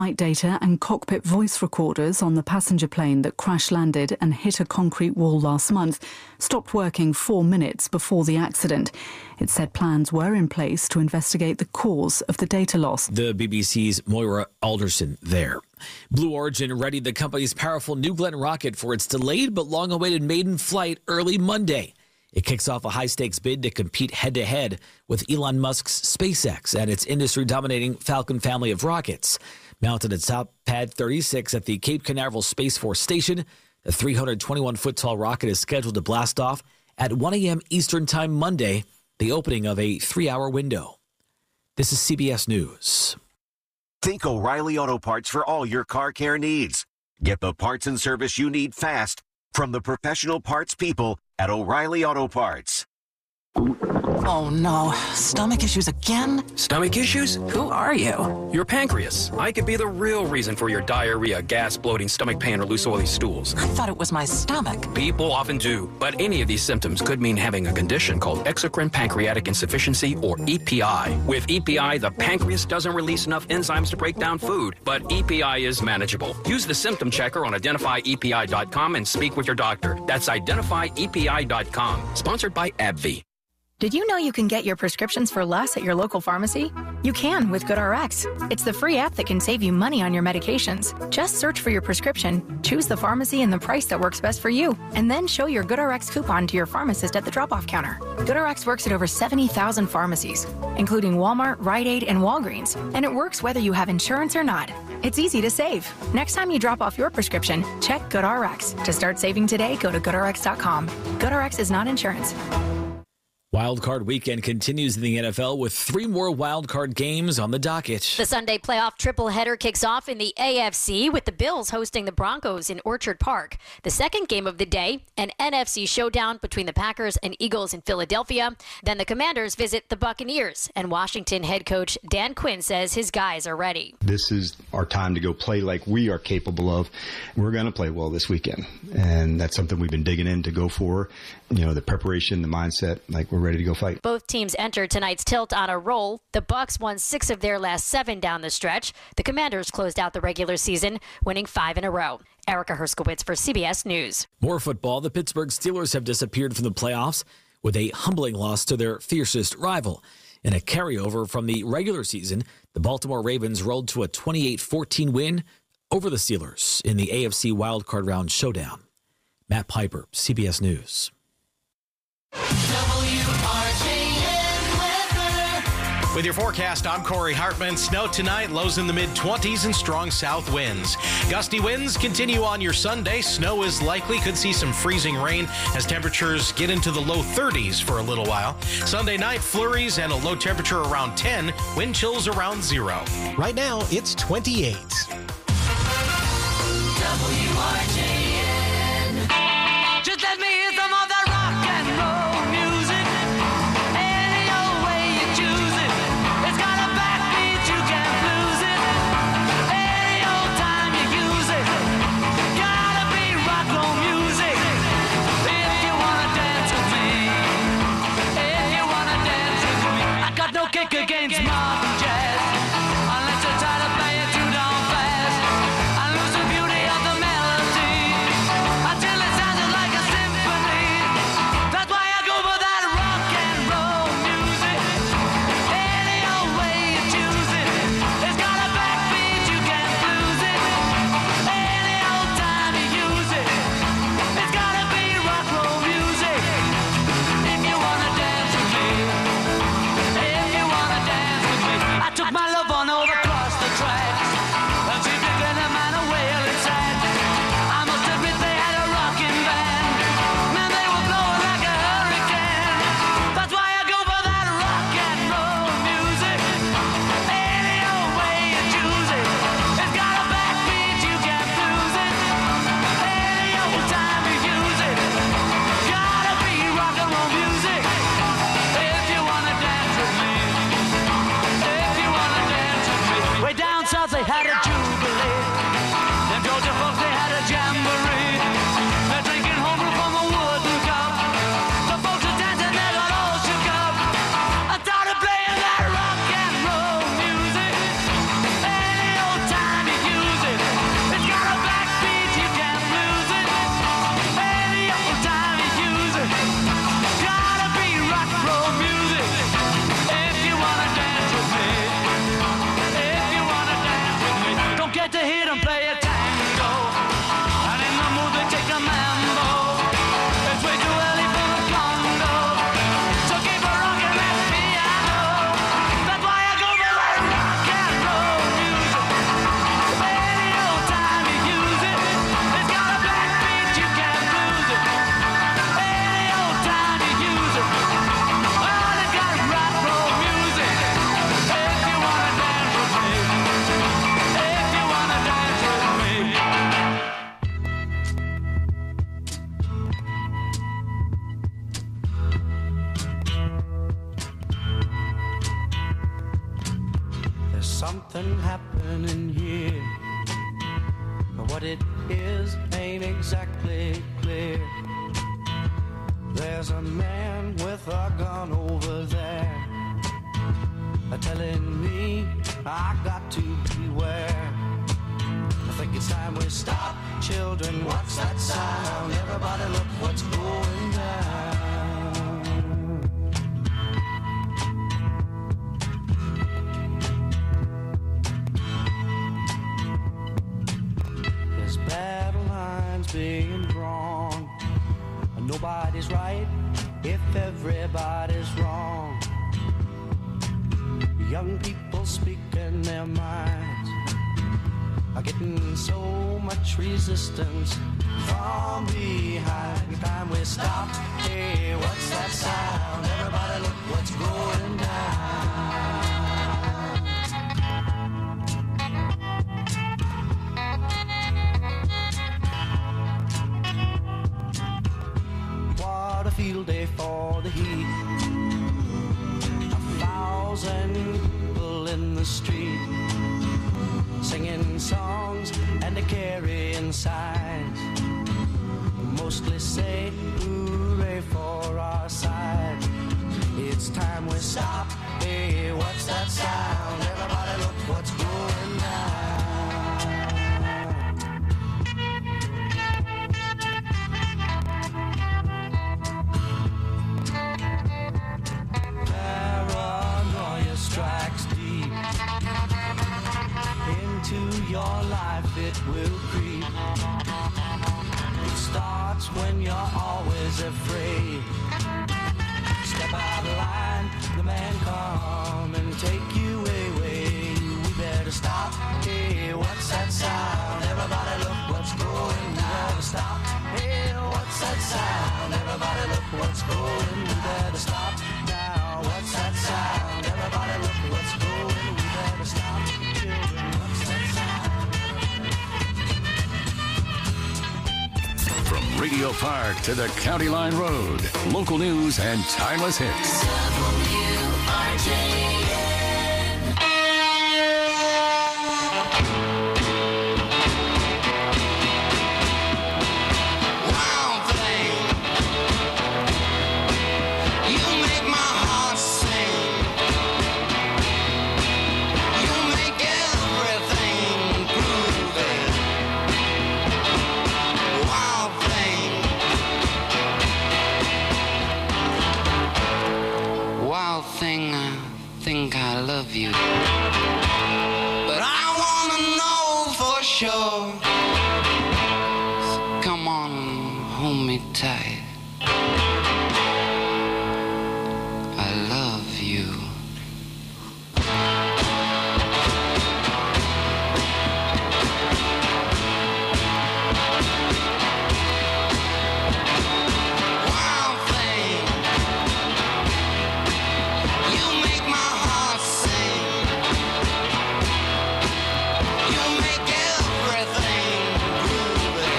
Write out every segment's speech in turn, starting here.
Flight data and cockpit voice recorders on the passenger plane that crash-landed and hit a concrete wall last month stopped working 4 minutes before the accident. It said plans were in place to investigate the cause of the data loss. The BBC's Moira Alderson there. Blue Origin readied the company's powerful New Glenn rocket for its delayed but long-awaited maiden flight early Monday. It kicks off a high-stakes bid to compete head-to-head with Elon Musk's SpaceX and its industry-dominating Falcon family of rockets. Mounted atop Pad 36 at the Cape Canaveral Space Force Station, the 321-foot-tall rocket is scheduled to blast off at 1 a.m. Eastern Time Monday, the opening of a 3-hour window. This is CBS News. Think O'Reilly Auto Parts for all your car care needs. Get the parts and service you need fast from the professional parts people at O'Reilly Auto Parts. Oh no, stomach issues again? Stomach issues? Who are you? Your pancreas. I could be the real reason for your diarrhea, gas, bloating, stomach pain, or loose oily stools. I thought it was my stomach. People often do, but any of these symptoms could mean having a condition called exocrine pancreatic insufficiency, or EPI. With EPI, the pancreas doesn't release enough enzymes to break down food, but EPI is manageable. Use the symptom checker on identifyepi.com and speak with your doctor. That's identifyepi.com. Sponsored by AbbVie. Did you know you can get your prescriptions for less at your local pharmacy? You can with GoodRx. It's the free app that can save you money on your medications. Just search for your prescription, choose the pharmacy and the price that works best for you, and then show your GoodRx coupon to your pharmacist at the drop-off counter. GoodRx works at over 70,000 pharmacies, including Walmart, Rite Aid, and Walgreens, and it works whether you have insurance or not. It's easy to save. Next time you drop off your prescription, check GoodRx. To start saving today, go to GoodRx.com. GoodRx is not insurance. Wildcard weekend continues in the NFL with 3 more wildcard games on the docket. The Sunday playoff triple-header kicks off in the AFC with the Bills hosting the Broncos in Orchard Park. The second game of the day, an NFC showdown between the Packers and Eagles in Philadelphia. Then the Commanders visit the Buccaneers, and Washington head coach Dan Quinn says his guys are ready. This is our time to go play like we are capable of. We're going to play well this weekend, and that's something we've been digging in to go for. You know, the preparation, the mindset, like we're ready to go fight. Both teams entered tonight's tilt on a roll. The Bucs won 6 of their last 7 down the stretch. The Commanders closed out the regular season, winning 5 in a row. Erica Herskowitz for CBS News. More football. The Pittsburgh Steelers have disappeared from the playoffs with a humbling loss to their fiercest rival. In a carryover from the regular season, the Baltimore Ravens rolled to a 28-14 win over the Steelers in the AFC wildcard round showdown. Matt Piper, CBS News. With your forecast, I'm Corey Hartman. Snow tonight, lows in the mid-20s and strong south winds. Gusty winds continue on your Sunday. Snow is likely. Could see some freezing rain as temperatures get into the low 30s for a little while. Sunday night, flurries and a low temperature around 10. Wind chills around 0. Right now, it's 28. WRJN. Just let me hear some of that rock and roll music. Any old way you choose it. It's got a backbeat, you can't lose it. Any old time you use it. Gotta be rock roll music. If you wanna dance with me. If you wanna dance with me. I got no kick against modern jazz. Unless you try to play it too darn fast. I lose the beauty of the melody. to hit and play a tango. And in the mood they take a mambo. It's way too early for the Congo. So keep a rockin' that piano. That's why I go for that rock and roll music. Any old time you use it, it's got a black beat, you can't lose it. Any old time you use it, well, it's got rock roll music. If you wanna dance with me, if you wanna dance with me. There's something happening here, but what it is ain't exactly clear. There's a man with a gun over there, telling me I got to beware. I think it's time we stop, children. What's that sound? Everybody look what's going down. There's battle lines being drawn. Nobody's right if everybody's wrong. Young people speaking their minds are getting so much resistance from behind. Time we stopped. Hey, what's that sound? Everybody look what's going down. What a field day for the heat. 1,000 people in the street, singing songs and they're carrying signs. Mostly say hooray for our side. It's time we stop. Hey, what's that sound? Everybody look what's going down. Paranoia strikes deep into your life, it will creep. It starts when you're always afraid. Step out of line, the man come and take you away. We better stop. Hey, what's that sound? Everybody look what's going on. We better stop. Hey, what's that sound? Everybody look what's going on. We better stop now. What's that sound? Everybody look what's going on. We better stop. Children, what's that sound? From Radio Park to the County Line Road, local news and timeless hits. Wild thing, you make my heart sing. You make everything groovy. Wild thing, wild thing, I think I love you, but I wanna know for sure. So come on, hold me tight. I love you. Wild thing, you make my heart sing. You make everything groovy.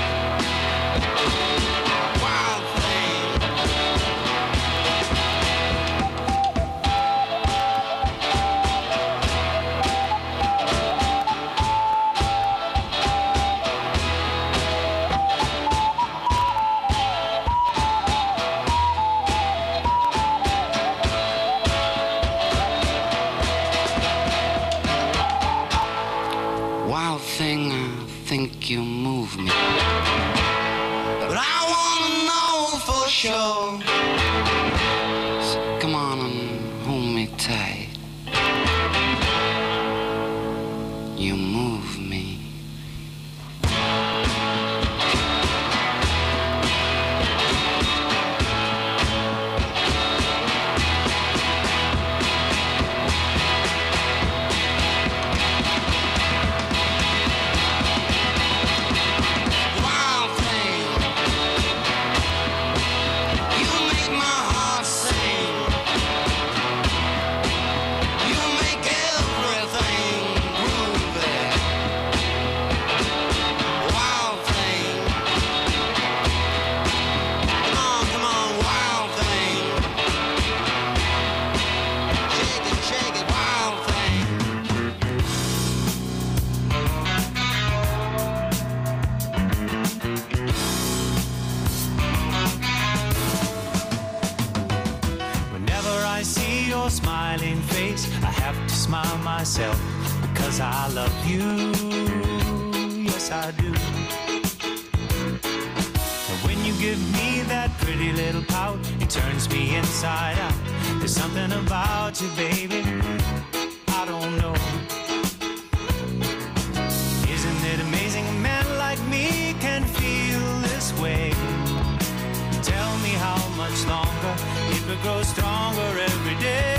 Wild thing. Wild thing, I think you move me, but I wanna know for sure. So come on and hold me tight. You move me. Smiling face, I have to smile myself because I love you, yes I do. And when you give me that pretty little pout, it turns me inside out. There's something about you, baby, I don't know. Isn't it amazing a man like me can feel this way? Tell me how much longer it could grow stronger every day.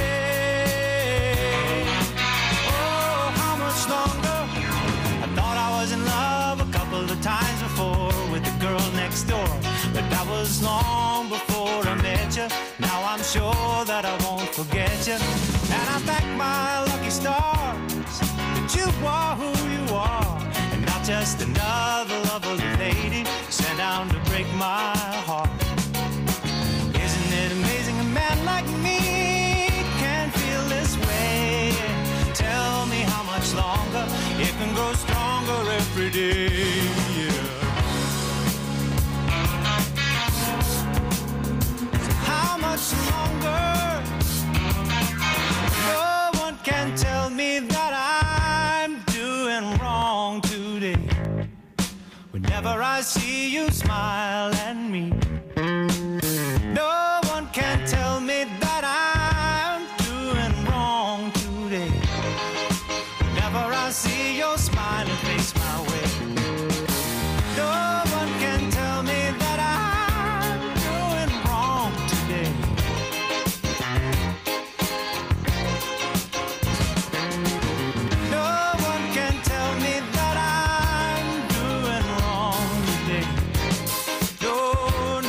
Oh, how much longer? I thought I was in love a couple of times before with the girl next door, but that was long before I met you. Now I'm sure that I won't forget you, and I thank my lucky stars that you are who you are, and not just another lovely lady sent down to break my heart. Isn't it amazing a man like me can feel this way? Tell me how much longer it can grow stronger every day. Yeah. How much longer? No one can tell me that I'm doing wrong today. Whenever I see you smile at me, no one can tell me that I'm doing wrong today. Whenever I see your smiling face my way, no one can tell me that I'm doing wrong today. No one can tell me that I'm doing wrong today. No,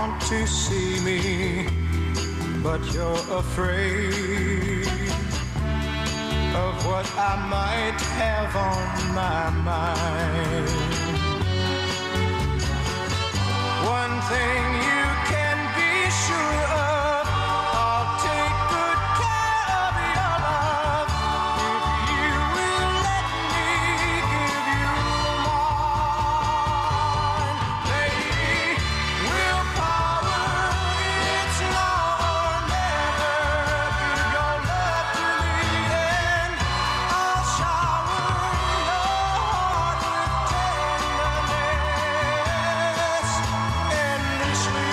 want to see me, but you're afraid of what I might have on my mind. One thing you can be sure of, I'll take good care of your love if you will let me give you mine. Lady, willpower, it's now or never. Give your love to me and I'll shower your heart with tenderness endlessly.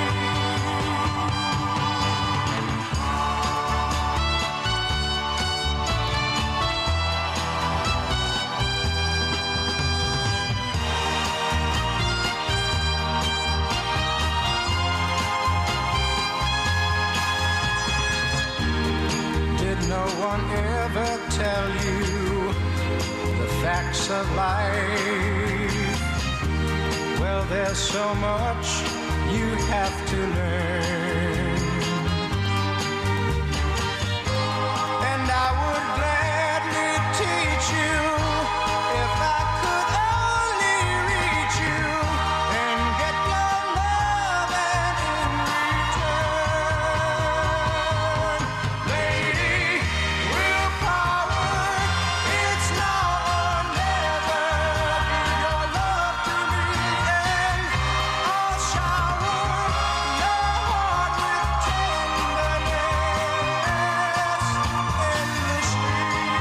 Did no one ever tell you the facts of life? Well, there's so much you have to learn, and I would gladly teach you if I could only reach you and get your love, and in return, lady, willpower, it's now or never. Give your love to me and I'll shower your heart with tenderness endlessly.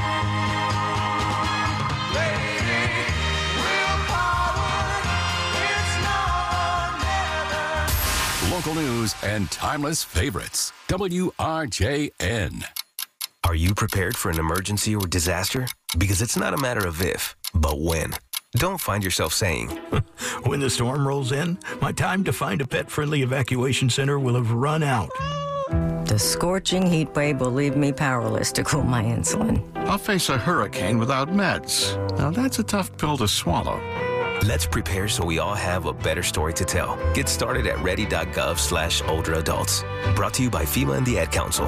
Lady, willpower, it's now or never. Local news and timeless favorites. WRJN. Are you prepared for an emergency or disaster? Because it's not a matter of if, but when. Don't find yourself saying, When the storm rolls in, my time to find a pet-friendly evacuation center will have run out. The scorching heat wave will leave me powerless to cool my insulin. I'll face a hurricane without meds. Now that's a tough pill to swallow. let's prepare so we all have a better story to tell. Get started at ready.gov/older adults. Brought to you by FEMA and the Ad Council.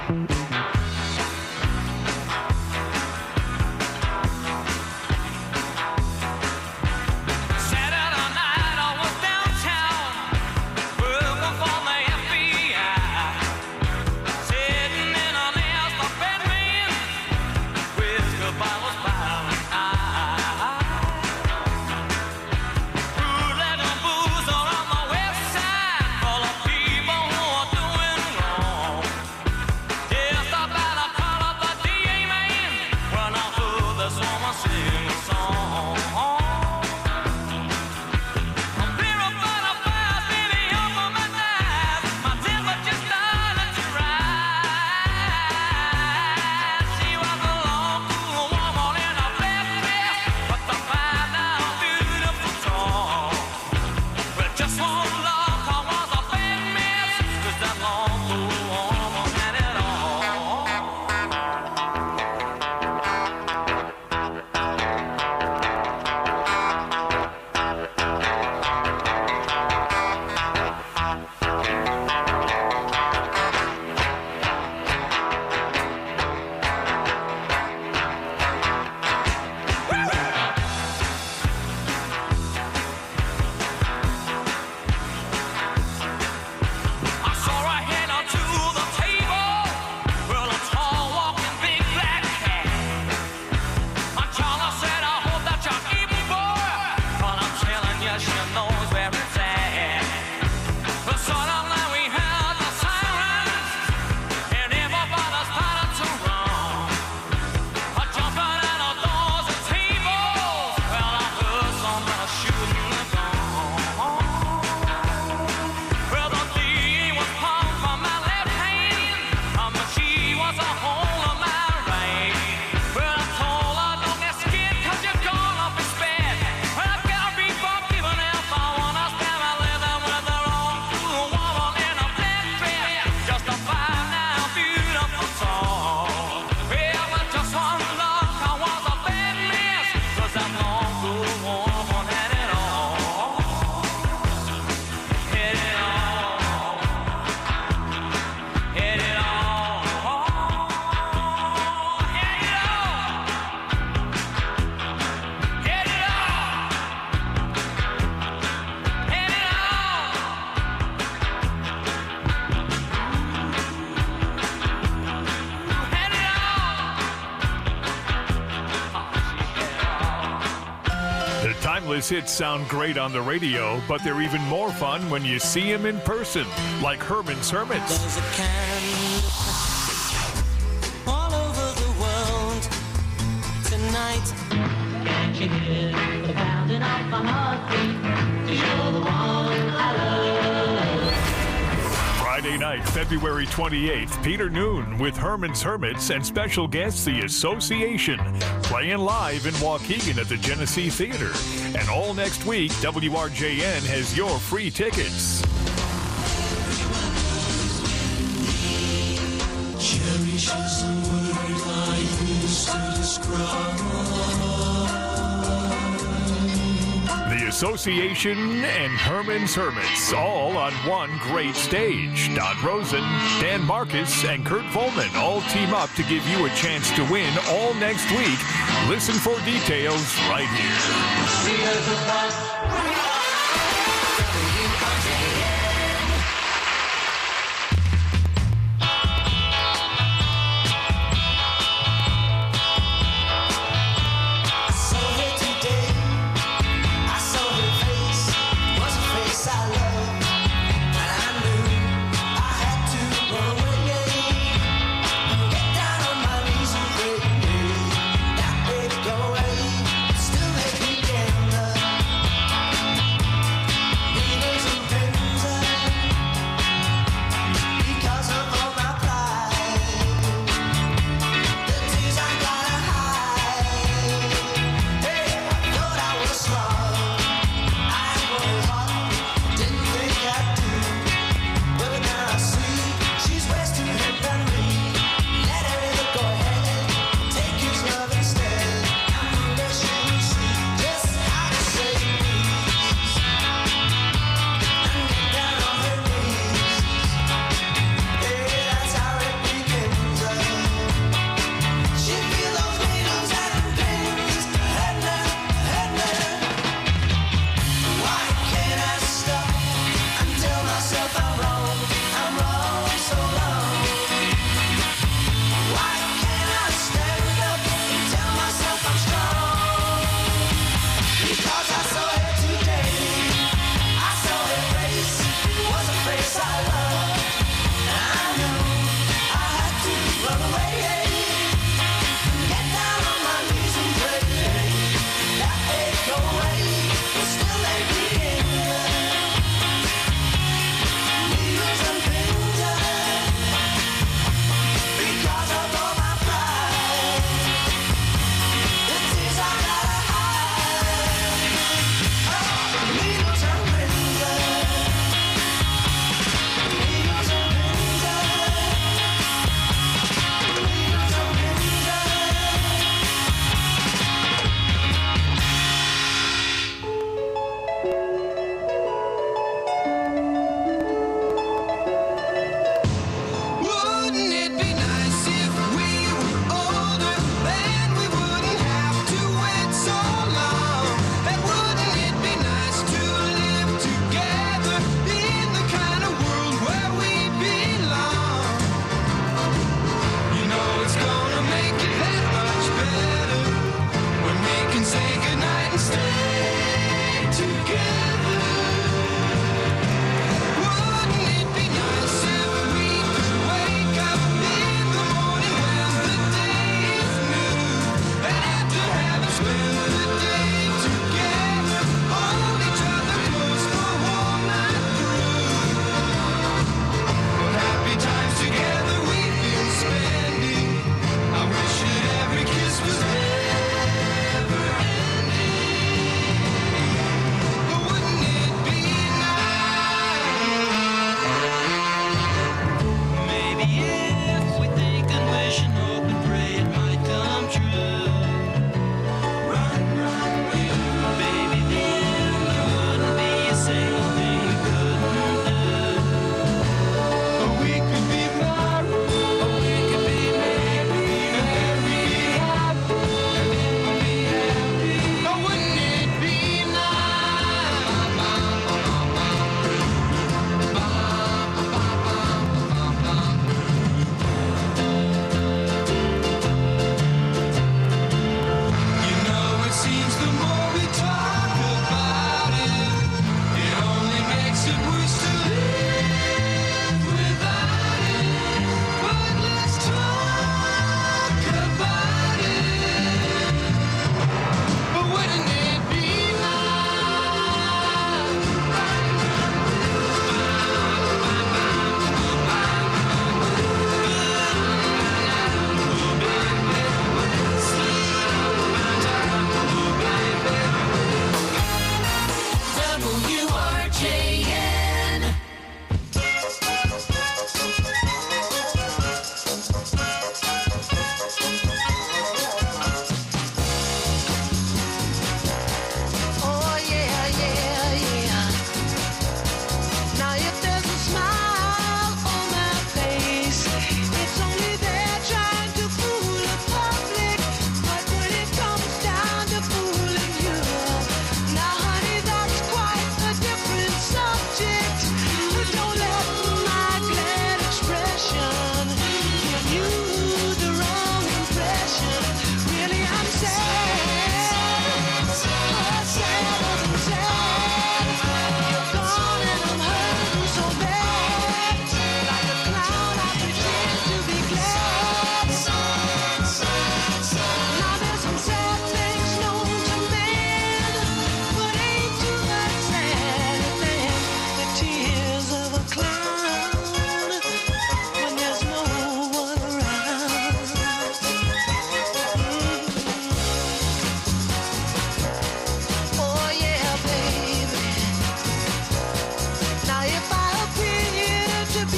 Timeless hits sound great on the radio, but they're even more fun when you see them in person, like Herman's Hermits. There's a candle all over the world tonight. Can't you hear the pounding of my heartbeat? 'Cause you're the one I love. Friday night, February 28th, Peter Noon with Herman's Hermits and special guest The Association, playing live in Waukegan at the Genesee Theater. And all next week, WRJN has your free tickets. Cherish is a word I use to describe. The Association and Herman's Hermits, all on one great stage. Don Rosen, Dan Marcus, and Kurt Volman all team up to give you a chance to win all next week. Listen for details right here.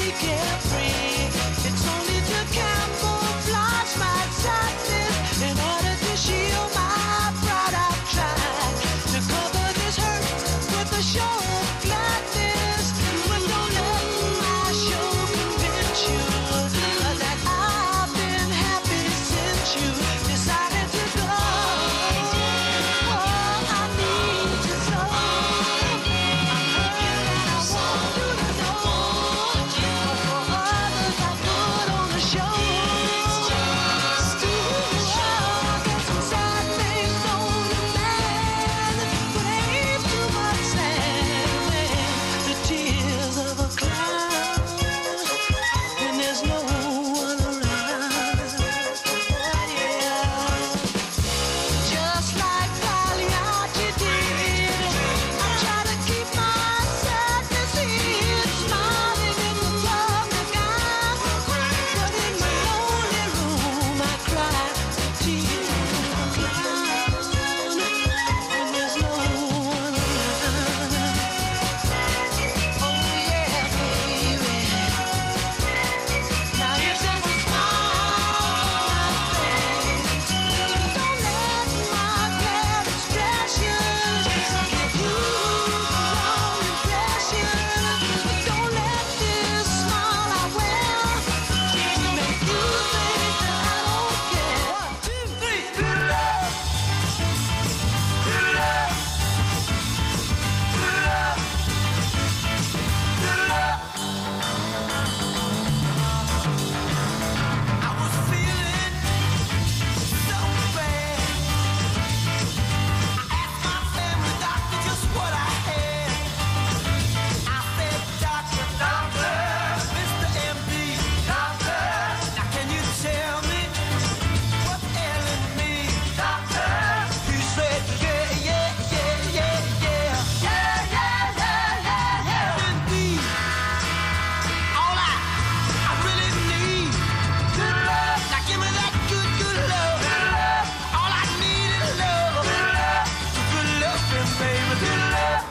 be carefree. It's only to camouflage my sadness. In order to shield my pride, I've tried to cover this hurt with a show of gladness. But don't let my show convince you that I've been happy since you decided to go. Oh, I need you so. I'm hurt and I want you to know. For others I put on a show. There's some sad things on the man, but ain't too much sadness. The tears of a clown when there's no one around. Oh yeah, just like Pagliacci did. I try to keep my sadness hid, smiling in the public eye, but in my lonely room I cry the tears of a clown when there's no one around. Oh yeah, baby. Now you just smile, don't let my glad expressions give you the wrong impression. Don't let this smile I wear make you think that I don't care. 1, 2, 3, good love, good love, good love, good love. I was feeling so bad. I asked my family doctor just what I had. I said, Doctor, doctor, Mr. MD, doctor, now can you tell me what's ailing me, doctor? He said, yeah, yeah, yeah, yeah, yeah, yeah, yeah, yeah, yeah. Indeed, all I really need, good love. Now give me that good, good love. Good love. All I need is love. Good love. Good loving, baby. Good love.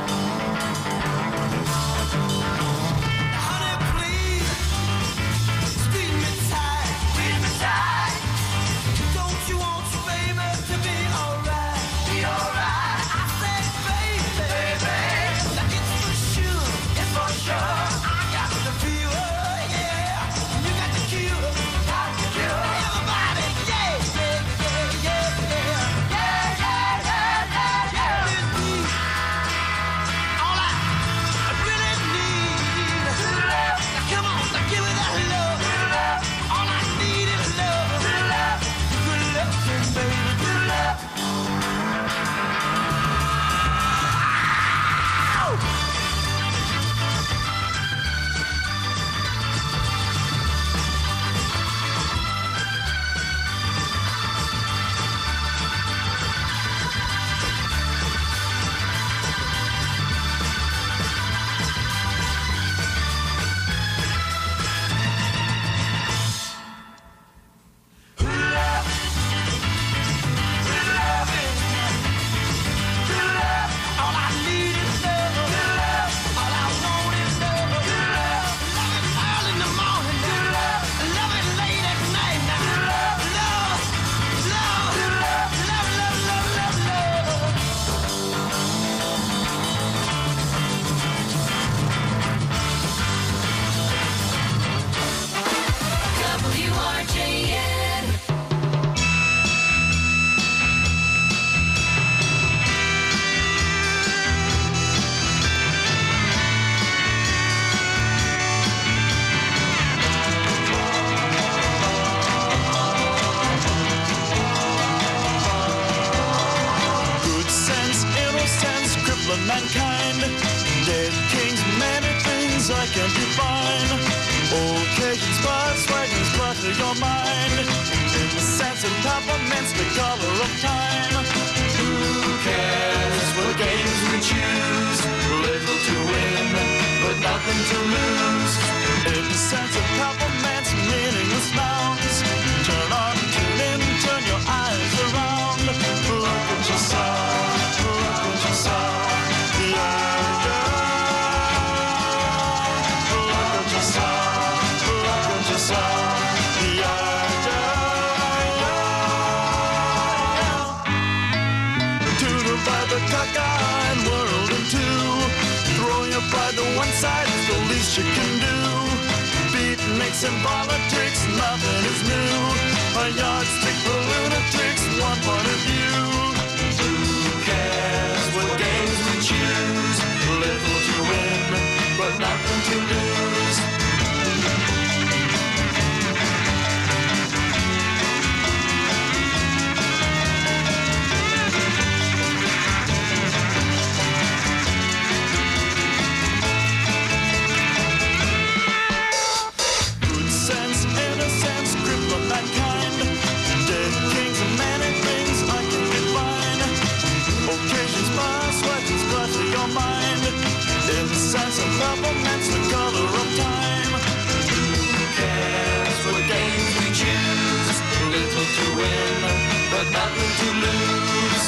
Now, honey, please, squeeze me tight. Squeeze me tight. Don't you want your baby to be alright? Be alright. I said, baby, now it's for sure. It's for sure. I got the fever, yeah. You got the cure. Got the cure. Everybody, yeah, yeah, yeah, yeah, yeah. Yeah, yeah, yeah, yeah, yeah. Indeed, all I really need is love. Now come on, now give me that love. Love. All I need is love. Love. Good loving, baby. Good love. All I need is love. All I want is love. Love it early in the morning. Love it late at night. Love, love, love, love, love, love. WRJN. Good sense, innocence, crippling mankind. Dead kings, many things I can't define. Occasions, bars, wagons, clutter your mind. In the sense of compliments, the color of time. Who cares what games we choose? Little to win, but nothing to lose. In the sense of compliments, meaningless nouns. Turn on, tune in, turn your eyes around. Look at yourself, look at yourself. Yeah, yeah. Look at yourself. you can do. Beatniks and politics, nothing is new. A yardstick for lunatics, one point of view. Who cares what games we choose? Little to win, but nothing to lose. Good sense, innocence, grip of mankind. Dead kings and many things I can define. Occasions pass, sweatings clutter your mind. Incense and peppermint's the color of time. Who cares what games we choose? Little to win, but nothing to lose.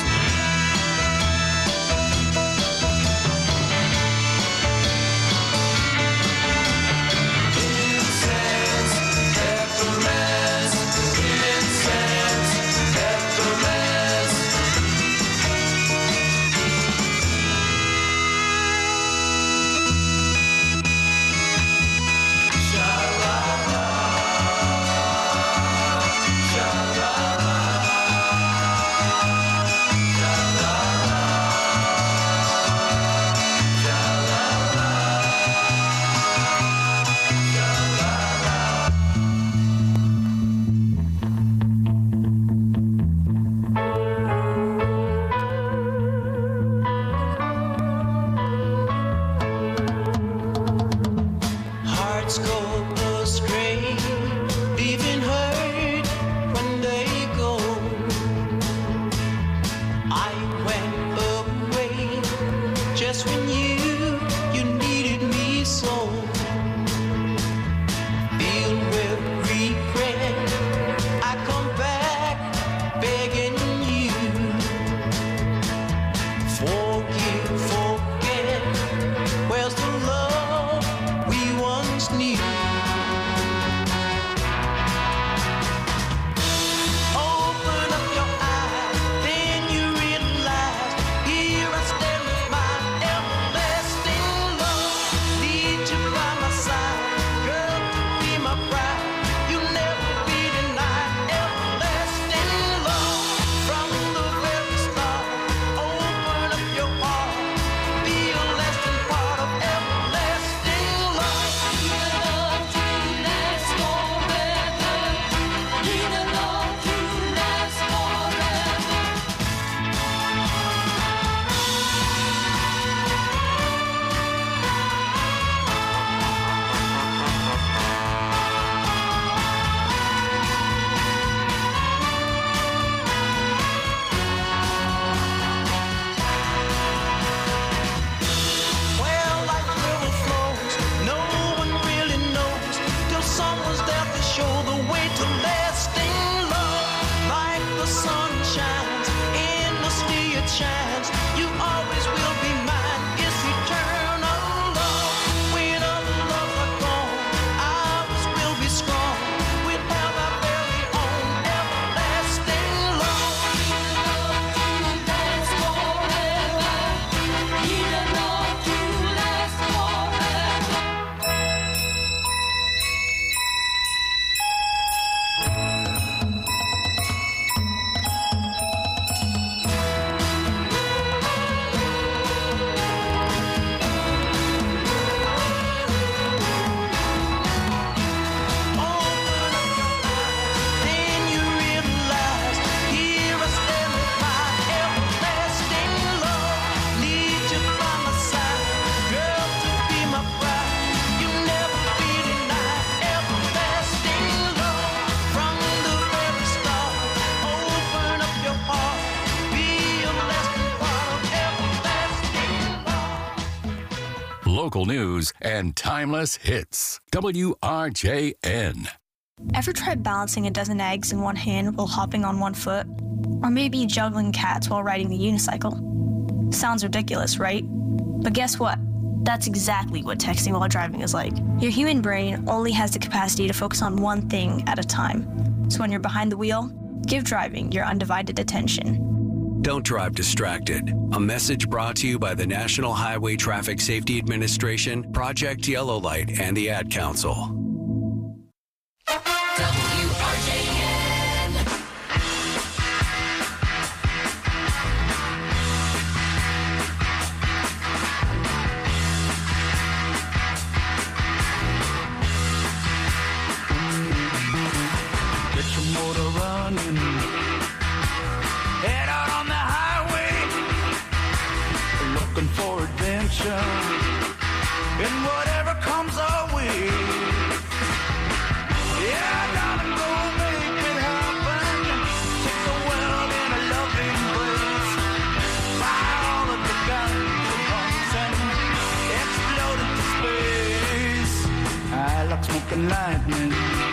Incense, peppermints, incense, peppermints. Hearts go astray, leaving hurt when they go. I went away just when you needed me so. Filled with regret, I come back begging you. Forgive, forget, where's the love we once knew? Open up your eyes, then you realize, here I stand with my everlasting love. Need you by my side, girl, be my bride. You'll never be denied everlasting love. From the very start, open up your heart, be a lasting part of everlasting love. Love to last forever. Need a love to last forever. Well, like the river flows, no one really knows till someone's there to show the way to lasting love. Like the sun shines, endlessly it shines. You always will be mine. It's eternal love. When other loves are gone, ours will be strong. We'll have our very own everlasting love. Love to last forever. Need a love to last forever. Then you realize, here I stand with my everlasting love. Need you by my side, girl, to be my bride. You'll never be denied everlasting love. From the very start, open up your heart, be a lasting part of everlasting love. Local news and timeless hits. WRJN. Ever tried balancing a dozen eggs in one hand while hopping on one foot? Or maybe juggling cats while riding the unicycle? Sounds ridiculous, right? But guess what? That's exactly what texting while driving is like. Your human brain only has the capacity to focus on one thing at a time. So when you're behind the wheel, give driving your undivided attention. Don't drive distracted. A message brought to you by the National Highway Traffic Safety Administration, Project Yellow Light, and the Ad Council. Get your motor running. Head out on the highway, looking for adventure, and whatever comes our way. Yeah, I gotta go make it happen. Take the world in a loving embrace. Fire all of the guns at once and explode into space. I like smoking lightning,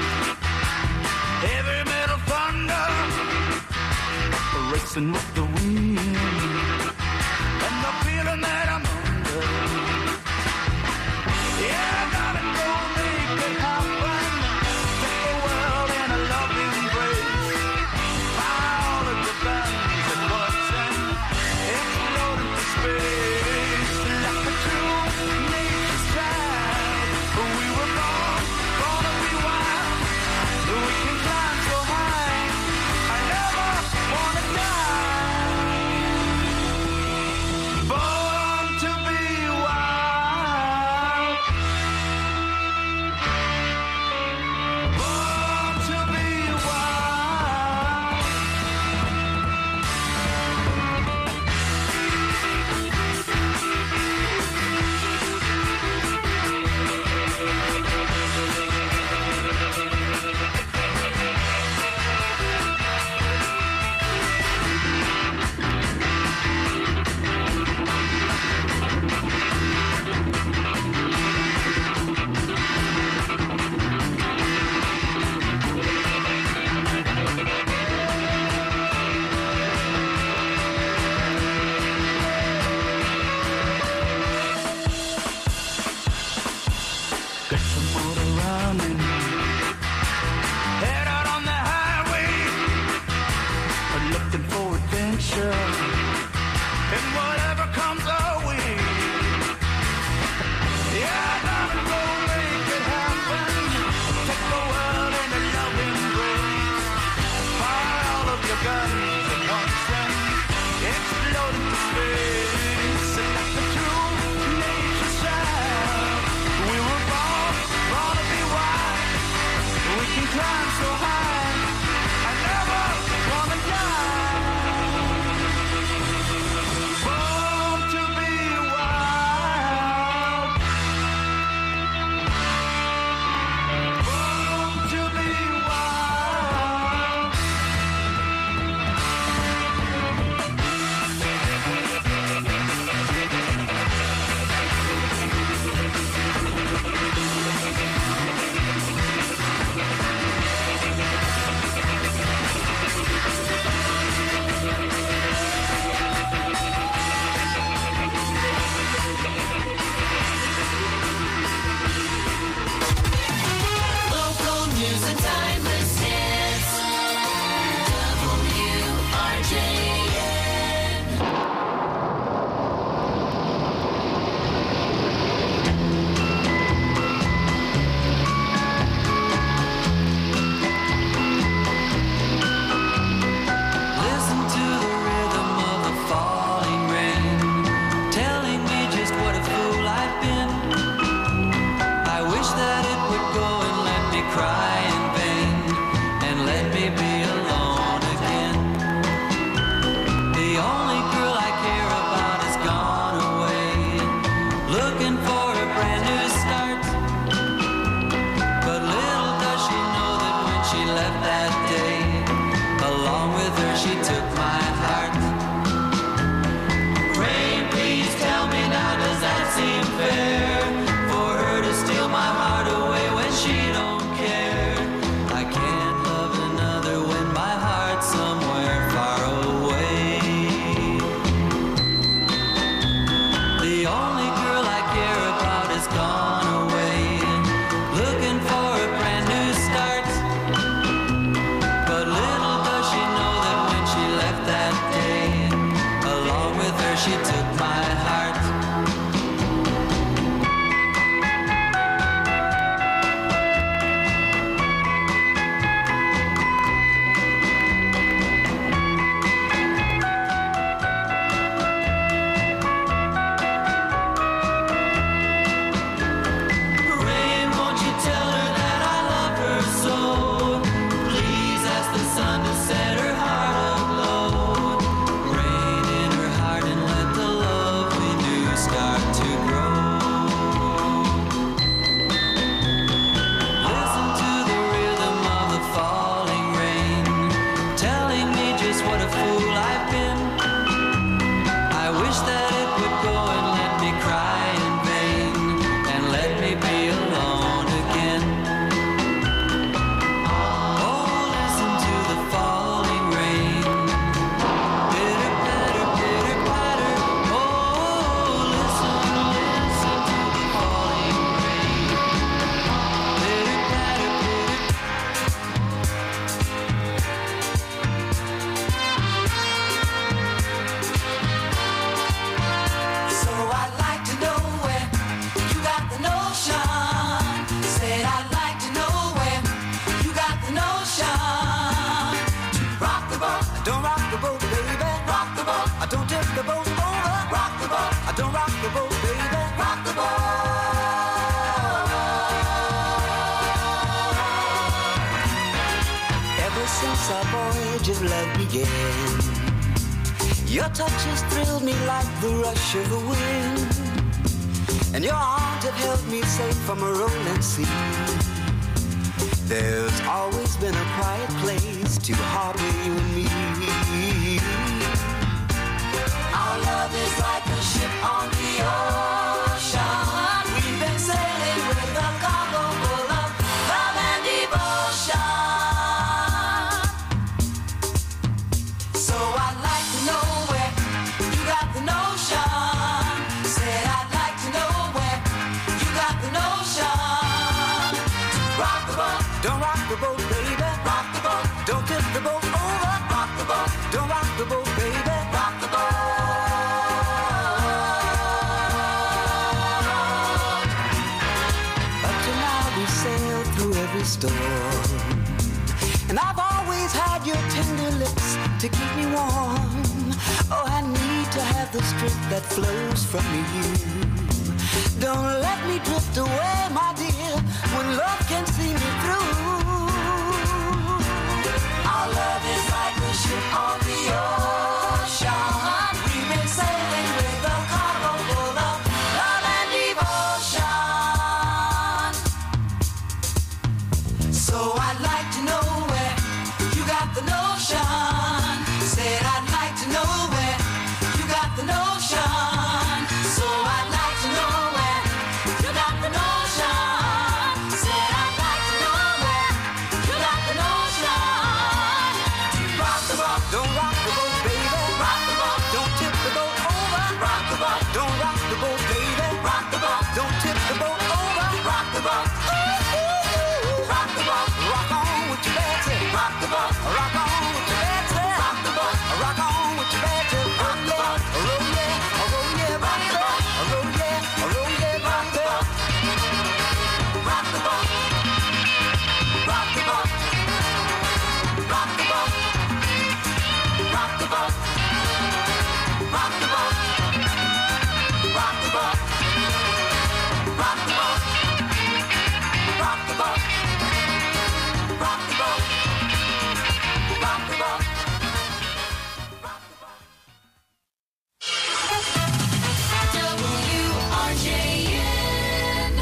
heavy metal thunder, racing with the wind, and the feeling that I'm under. Yeah, I gotta go make it happen. Take the world in a loving embrace. Fire all of the guns at once and explode into space. Like a true nature's child, we were born to be wild. We can climb so high, I never wanna die. Born to be wild. Born to be wild. Get your motor running. Head out on the highway, looking for adventure, and whatever comes our way. Yeah, I gotta go make it happen. Take the world in a loving embrace. Fire all of your guns at once and explode into space. And like the true nature's child, we were born to be wild. We can climb so high, I never wanna die. Born to be wild. Born to be wild. Local news and timeless hits. WRJN. Listen to the rhythm of the falling rain, telling me just what a fool I've been. I wish that it would go and let me cry in vain, and let me be alone again. The only girl I care about has gone away, looking for a brand new start. But little does she know that when she left that day, along with her she took my heart. Rain, please tell me now, does that seem fair? For her to steal my heart away when she don't care. I can't love another when my heart's somewhere far away. The only girl I care about has gone away, looking for a brand new start. But little does she know that when she left since our voyage of love began. Your touch has thrilled me like the rush of the wind, and your arms have held me safe from a rolling sea. There's always been a quiet place to harbor you and me. Our love is like a ship on the ocean. We've been sailing with a cargo full of love and devotion. So I'd like to know where you got the notion. Said I'd like to know where you got the notion. Rock the boat, don't rock the boat, baby. Rock the boat, don't tip the boat over. Rock the boat, don't rock the boat, baby. Rock the boat. Up to now we sailed through every storm, and I've always had your tender lips to keep me warm. Oh, I need to have the strength that flows from you. Don't let me drift away, my dear, when love can see me through. Our love is like a ship on the ocean. We've been sailing with a cargo full of love and devotion. So I'd like to know where you got the notion. Said I'd like to know where you got the notion. So I'd like to know where you got the notion. Said I'd like to know where you got the notion. Rock the boat, don't rock the boat, baby. Rock the boat, don't tip the boat over. Rock the boat, don't rock the boat, baby. Rock the boat, don't tip the boat over. Rock the boat, ooh, ooh, ooh. Rock the boat, rock on with your bad tip. Rock the boat, rock on with your bad tip. Rock the boat, rock on with your bad tip. Rock the boat, roll yeah, roll yeah, rock the boat, roll yeah, roll yeah, rock the boat. Rock the boat, rock the boat, rock the boat, rock the boat, rock the boat, rock the boat, rock the boat, rock the boat, rock the boat, rock the boat. WRJN.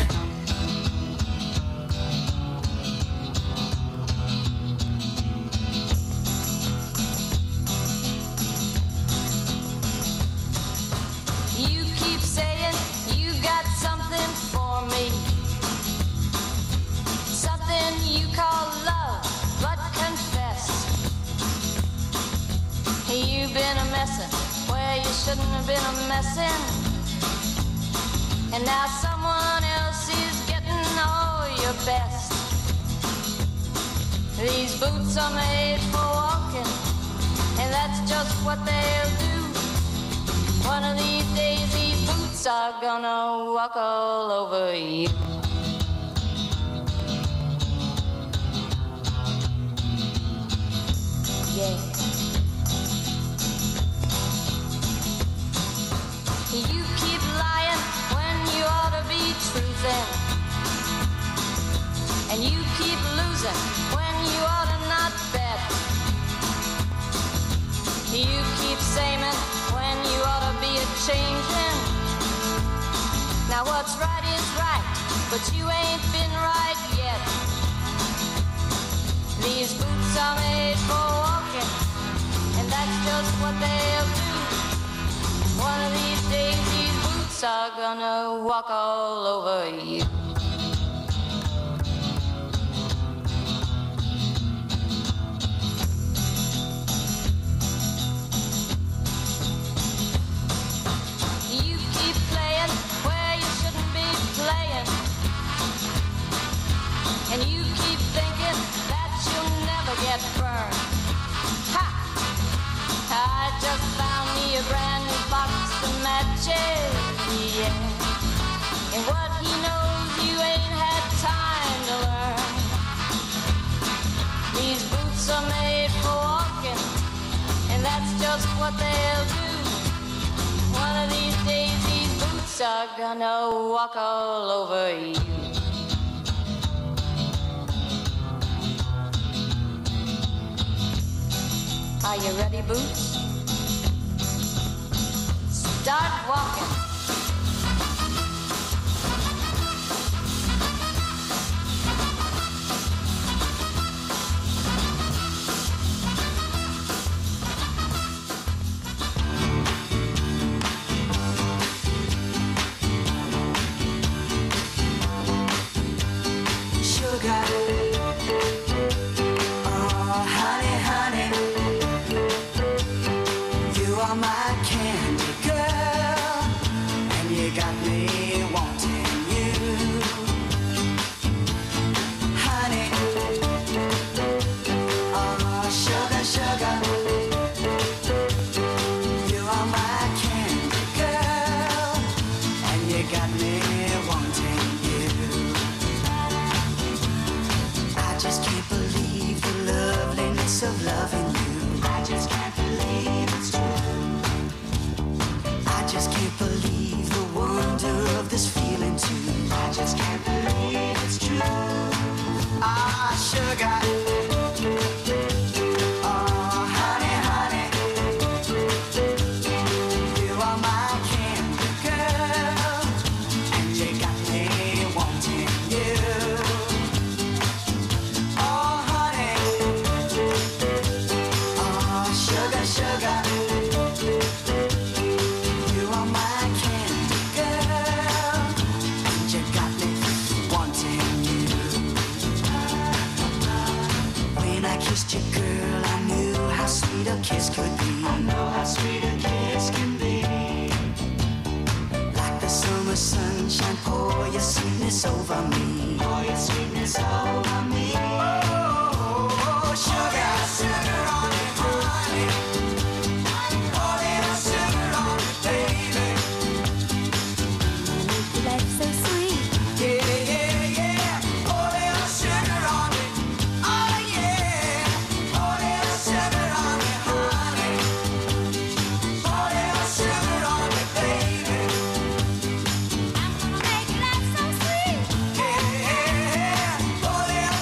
You keep saying you got something for me, something you call love, but confess you've been a messin' where you shouldn't have been a messin', and now someone else is getting all your best. These boots are made for walking, and that's just what they'll do. One of these days these boots are gonna walk all over you. Yeah. You keep lying when you ought to be truthin', and you keep losing when you ought to not bet. You keep saying when you ought to be a-changin'. Now what's right is right, but you ain't been right yet. These boots are made for walking, and that's just what they'll do. One of these days these boots are gonna walk all over you. You keep playing where you shouldn't be playing, and you keep thinking that you'll never get burned. Ha! I just found me a brand new box of matches, yeah. And what he knows you ain't had time to learn. These boots are made for walking, and that's just what they'll do. One of these days these boots are gonna walk all over you. Are you ready, Boots? Start walking. Sugar, oh honey, honey, you are my candy girl, and you got me wanting you, honey, oh sugar, sugar, you are my candy girl, and you got me wanting you. I just can't believe the loveliness of loving you. I just can't believe it's true. I just can't believe the wonder of this feeling too. I just can't believe it's true. Ah, sugar. Oh, honey, honey. You are my candy girl, and you got me wanting you. Oh, honey, oh, sugar, sugar, you are my candy girl, and you got me wanting you. When I kissed you, girl, I knew how sweet a kiss could be. I know how sweet a kiss can be. Like the summer sunshine, pour your sweetness over me. Pour your sweetness over me. Oh, sugar, sugar on it, honey. Oh, little sugar on it, baby. Life's so sweet. Yeah, yeah, yeah. Oh, little sugar on it. Oh, yeah. Oh, little sugar on it, honey. Oh, little sugar on it, baby. I'm gonna make life so sweet. Yeah, yeah, yeah. Oh, little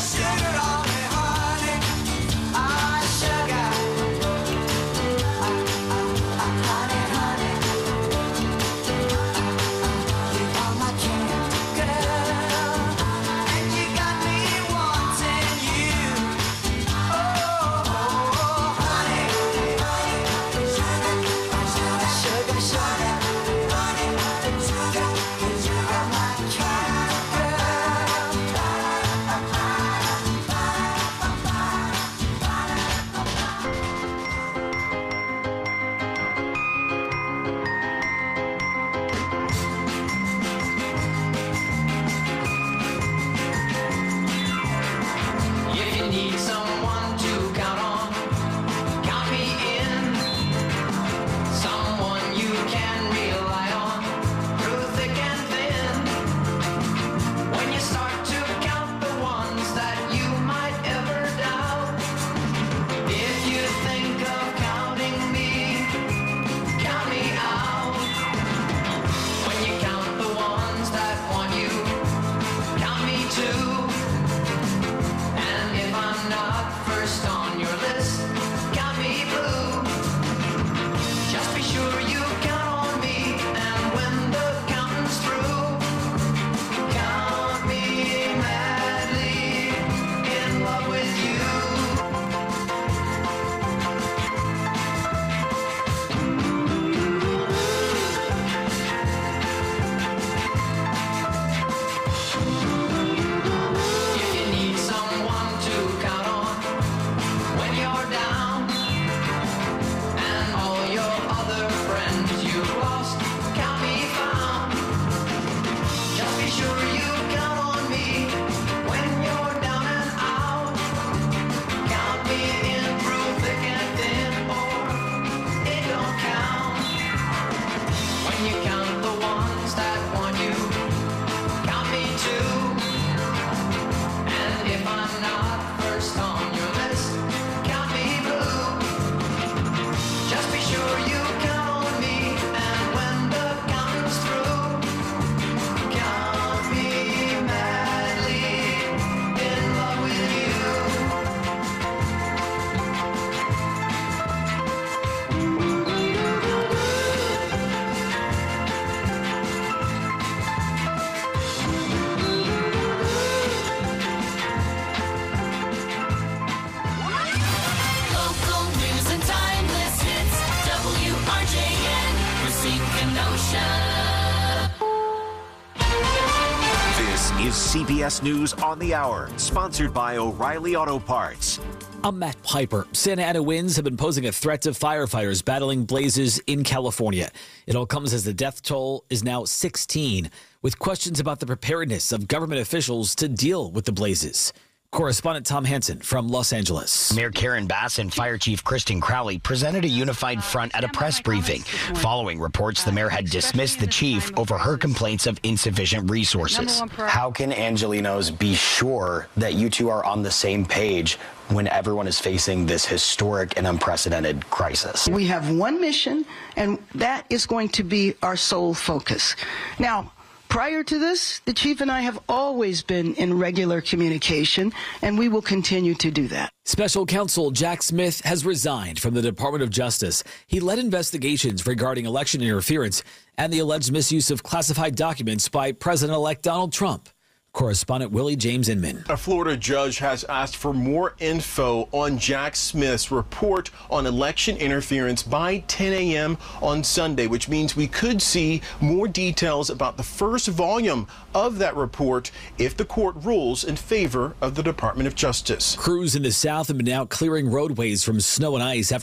CBS News on the Hour, sponsored by O'Reilly Auto Parts. I'm Matt Piper. Santa Ana winds have been posing a threat to firefighters battling blazes in California. It all comes as the death toll is now 16, with questions about the preparedness of government officials to deal with the blazes. Correspondent Tom Hansen from Los Angeles. Mayor Karen Bass and Fire Chief Kristen Crowley presented a unified front at a press briefing, following reports the mayor had dismissed the chief over her complaints of insufficient resources. How can Angelenos be sure that you two are on the same page when everyone is facing this historic and unprecedented crisis? We have one mission, and that is going to be our sole focus. Now, prior to this, the chief and I have always been in regular communication, and we will continue to do that. Special counsel Jack Smith has resigned from the Department of Justice. He led investigations regarding election interference and the alleged misuse of classified documents by President-elect Donald Trump. Correspondent Willie James Inman. A Florida judge has asked for more info on Jack Smith's report on election interference by 10 a.m. on Sunday, which means we could see more details about the first volume of that report if the court rules in favor of the Department of Justice. Crews in the south have been out clearing roadways from snow and ice after